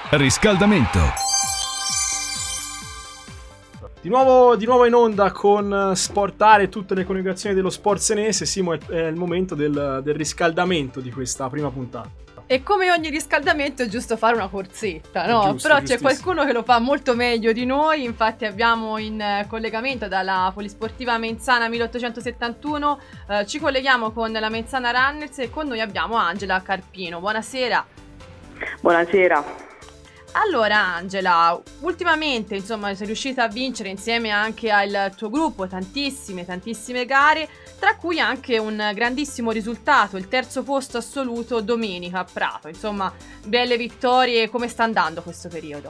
Riscaldamento. Di nuovo in onda con Sportare, tutte le coniugazioni dello sport senese. Simo, è il momento del riscaldamento di questa prima puntata. E come ogni riscaldamento è giusto fare una corsetta, no? Giusto, Però c'è qualcuno che lo fa molto meglio di noi. Infatti abbiamo in collegamento dalla Polisportiva Menzana 1871, ci colleghiamo con la Menzana Runners e con noi abbiamo Angela Carpino. Buonasera. Buonasera. Allora Angela, ultimamente insomma sei riuscita a vincere insieme anche al tuo gruppo tantissime gare, tra cui anche un grandissimo risultato, il terzo posto assoluto domenica a Prato. Insomma, belle vittorie. Come sta andando questo periodo?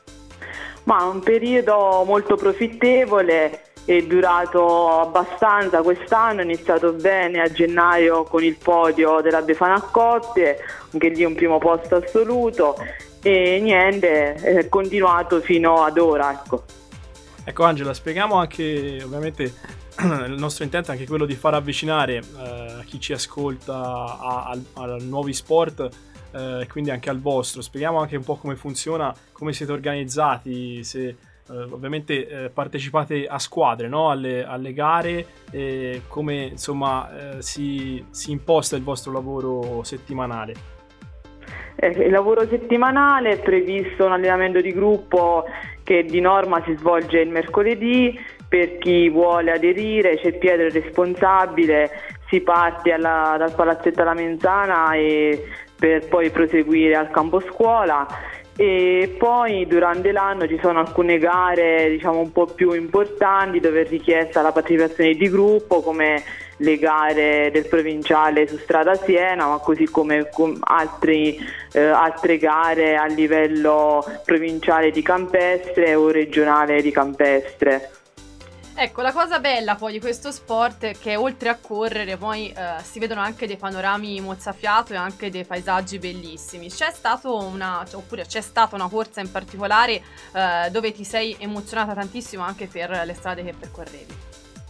Ma un periodo molto profittevole, è durato abbastanza quest'anno, è iniziato bene a gennaio con il podio della Befana a coppie, anche lì un primo posto assoluto, e niente, è continuato fino ad ora, ecco. Ecco Angela, spieghiamo anche, ovviamente il nostro intento è anche quello di far avvicinare chi ci ascolta a nuovi sport, e quindi anche al vostro. Spieghiamo anche un po' come funziona, come siete organizzati, se ovviamente partecipate a squadre, no? alle gare, e come insomma si imposta il vostro lavoro settimanale. Il lavoro settimanale è previsto un allenamento di gruppo che di norma si svolge il mercoledì. Per chi vuole aderire c'è Pietro il responsabile, si parte dal palazzetto alla Menzana e per poi proseguire al campo scuola, e poi durante l'anno ci sono alcune gare diciamo un po' più importanti dove è richiesta la partecipazione di gruppo, come le gare del provinciale su strada Siena, ma così come altre gare a livello provinciale di campestre o regionale di campestre. Ecco, la cosa bella poi di questo sport è che oltre a correre poi si vedono anche dei panorami mozzafiato e anche dei paesaggi bellissimi. C'è stata una corsa in particolare dove ti sei emozionata tantissimo anche per le strade che percorrevi?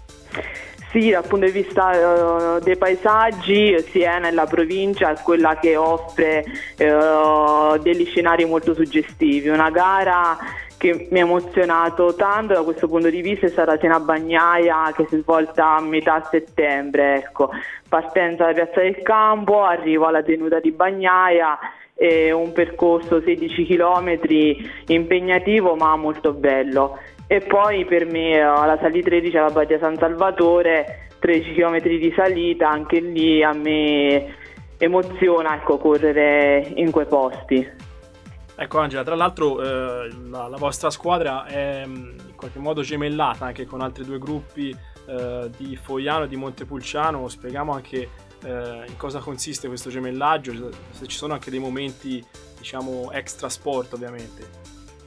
Sì, dal punto di vista dei paesaggi, Siena è la provincia, è quella che offre degli scenari molto suggestivi. Una gara che mi ha emozionato tanto da questo punto di vista è stata Siena Bagnaia, che si è svolta a metà settembre. Ecco. Partenza da Piazza del Campo, arrivo alla tenuta di Bagnaia, è un percorso 16 km impegnativo ma molto bello. E poi per me la salita 13 alla Badia San Salvatore, 13 km di salita, anche lì a me emoziona, ecco, correre in quei posti. Ecco Angela, tra l'altro la vostra squadra è in qualche modo gemellata anche con altri due gruppi di Fogliano e di Montepulciano. Spieghiamo anche in cosa consiste questo gemellaggio, se ci sono anche dei momenti diciamo extra sport ovviamente.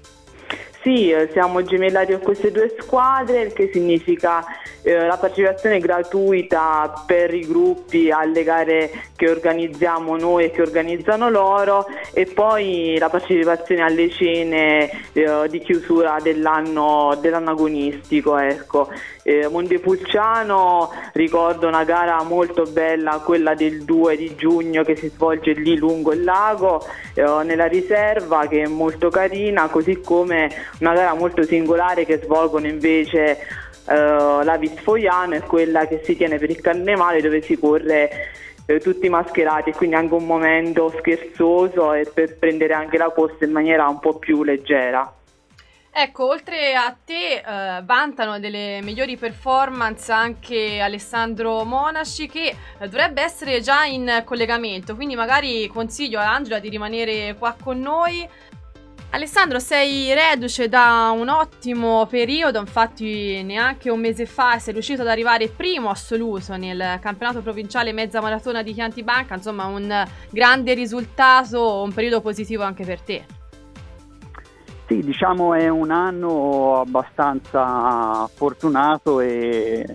Sì, siamo gemellati con queste due squadre, il che significa la partecipazione gratuita per i gruppi alle gare che organizziamo noi e che organizzano loro, e poi la partecipazione alle cene di chiusura dell'anno agonistico. Ecco. Montepulciano, ricordo una gara molto bella, quella del 2 di giugno che si svolge lì lungo il lago, nella riserva, che è molto carina, così come una gara molto singolare che svolgono invece la Vis Fogliano, è quella che si tiene per il Carnevale, dove si corre tutti mascherati, quindi anche un momento scherzoso e per prendere anche la corsa in maniera un po' più leggera. Ecco, oltre a te vantano delle migliori performance anche Alessandro Monasci, che dovrebbe essere già in collegamento, quindi magari consiglio a Angela di rimanere qua con noi. Alessandro, sei reduce da un ottimo periodo, infatti neanche un mese fa sei riuscito ad arrivare primo assoluto nel campionato provinciale mezza maratona di Chianti Banca, insomma un grande risultato, un periodo positivo anche per te. Sì, diciamo è un anno abbastanza fortunato e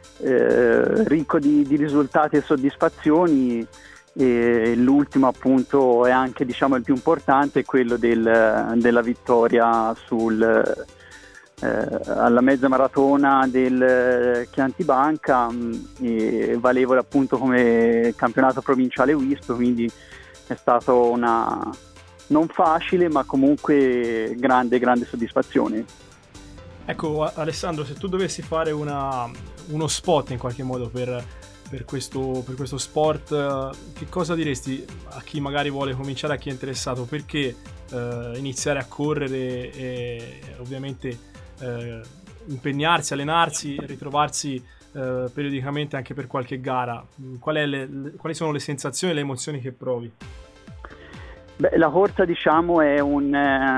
ricco di risultati e soddisfazioni. E l'ultimo appunto è anche diciamo il più importante, quello della vittoria alla mezza maratona del Chianti Banca, valevole appunto come campionato provinciale WISP, quindi è stato non facile, ma comunque grande soddisfazione. Ecco, Alessandro, se tu dovessi fare uno spot in qualche modo per questo sport, che cosa diresti a chi magari vuole cominciare, a chi è interessato? Perché iniziare a correre e ovviamente impegnarsi, allenarsi, ritrovarsi periodicamente anche per qualche gara? Quali sono le sensazioni e le emozioni che provi? Beh, la corsa, diciamo, è un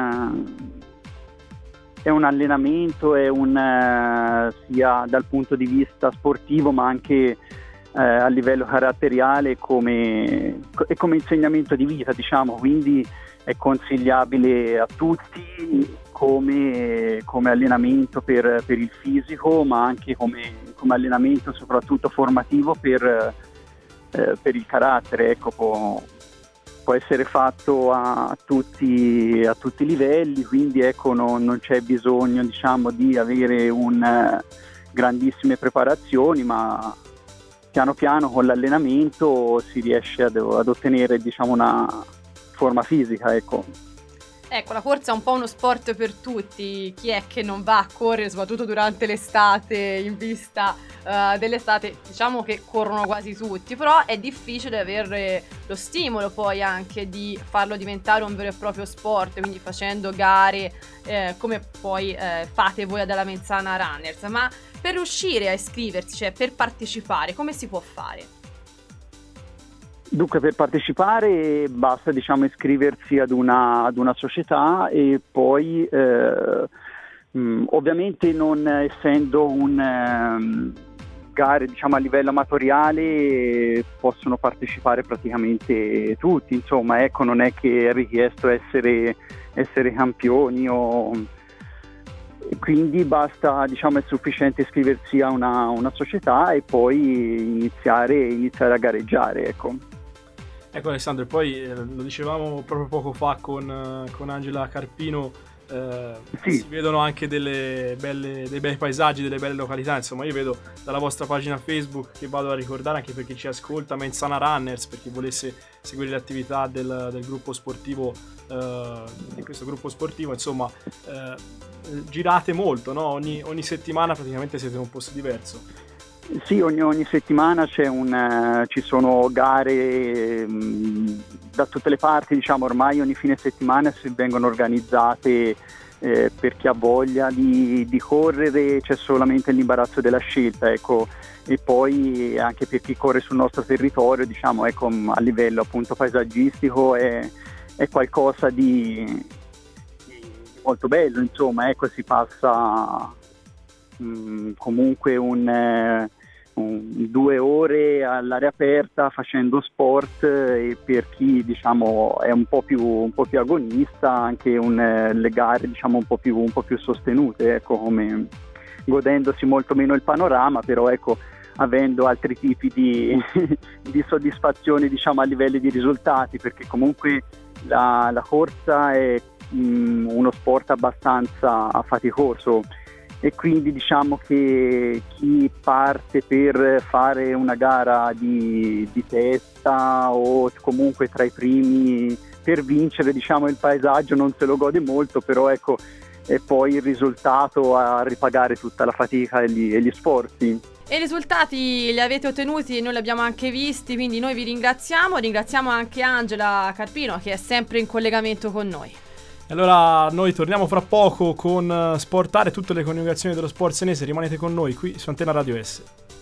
allenamento, sia dal punto di vista sportivo ma anche a livello caratteriale come insegnamento di vita, diciamo, quindi è consigliabile a tutti come allenamento per il fisico, ma anche come allenamento soprattutto formativo per il carattere. Ecco, può essere fatto a tutti i livelli, quindi ecco non c'è bisogno, diciamo, di avere grandissime preparazioni, ma piano piano con l'allenamento si riesce ad ottenere, diciamo, una forma fisica, ecco. Ecco, la corsa è un po' uno sport per tutti. Chi è che non va a correre, soprattutto durante l'estate, in vista dell'estate? Diciamo che corrono quasi tutti, però è difficile avere lo stimolo poi anche di farlo diventare un vero e proprio sport, quindi facendo gare come poi fate voi ad Alamenzana Runners. Ma per riuscire a iscriversi, cioè per partecipare, come si può fare? Dunque, per partecipare basta, diciamo, iscriversi ad una società e poi ovviamente, non essendo gare, diciamo, a livello amatoriale, possono partecipare praticamente tutti, insomma, ecco, non è che è richiesto essere campioni quindi basta, diciamo, è sufficiente iscriversi a una società e poi iniziare a gareggiare, ecco. Ecco Alessandro, e poi lo dicevamo proprio poco fa con Angela Carpino, sì. Si vedono anche dei bei paesaggi, delle belle località, insomma io vedo dalla vostra pagina Facebook, che vado a ricordare anche per chi ci ascolta, Menzana Runners, per chi volesse seguire le attività del gruppo sportivo, di questo gruppo sportivo, insomma girate molto, no? Ogni settimana praticamente siete in un posto diverso. Sì, ogni settimana ci sono gare da tutte le parti, diciamo, ormai ogni fine settimana si vengono organizzate per chi ha voglia di correre, c'è solamente l'imbarazzo della scelta, ecco, e poi anche per chi corre sul nostro territorio, diciamo, ecco, a livello appunto paesaggistico è qualcosa di molto bello, insomma, ecco, si passa comunque 2 ore all'aria aperta facendo sport, e per chi, diciamo, è un po' più agonista, anche le gare, diciamo, un po' più sostenute, ecco, come godendosi molto meno il panorama, però ecco, avendo altri tipi di soddisfazioni, diciamo, a livelli di risultati, perché comunque la corsa è uno sport abbastanza faticoso, e quindi diciamo che chi parte per fare una gara di testa o comunque tra i primi per vincere, diciamo, il paesaggio non se lo gode molto, però ecco, è poi il risultato a ripagare tutta la fatica e gli sforzi. E i risultati li avete ottenuti, noi li abbiamo anche visti, quindi noi vi ringraziamo anche Angela Carpino, che è sempre in collegamento con noi. Allora noi torniamo fra poco con Sportare, tutte le coniugazioni dello sport senese. Rimanete con noi qui su Antena Radio S.